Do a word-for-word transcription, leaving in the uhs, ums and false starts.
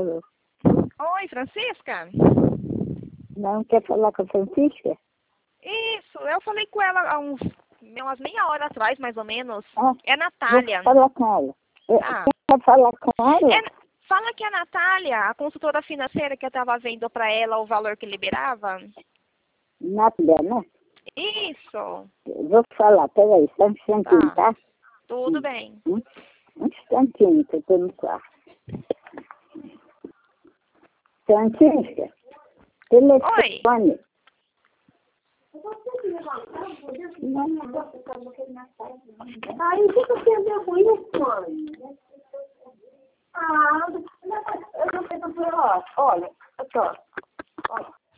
Alô. Oi, Francisca? Não quer falar com a Francisca? Isso, eu falei com ela há uns, umas meia hora atrás, mais ou menos. Ah, É a Natália. vou falar com ela. É, Tá. Quer falar com ela? É, fala que a Natália, a consultora financeira que eu estava vendo para ela o valor que liberava. Nádia, né? Isso. Vou falar, peraí, só um instantinho, Tá. tá? Tudo Hum, bem. Um, um instantinho que eu tô no quarto. Francisca, telefone. Não, não vou ficar na casa. Aí fica perdendo isso, mãe. Ah, eu não sei o que eu olha, olha, aqui, ó. Olha.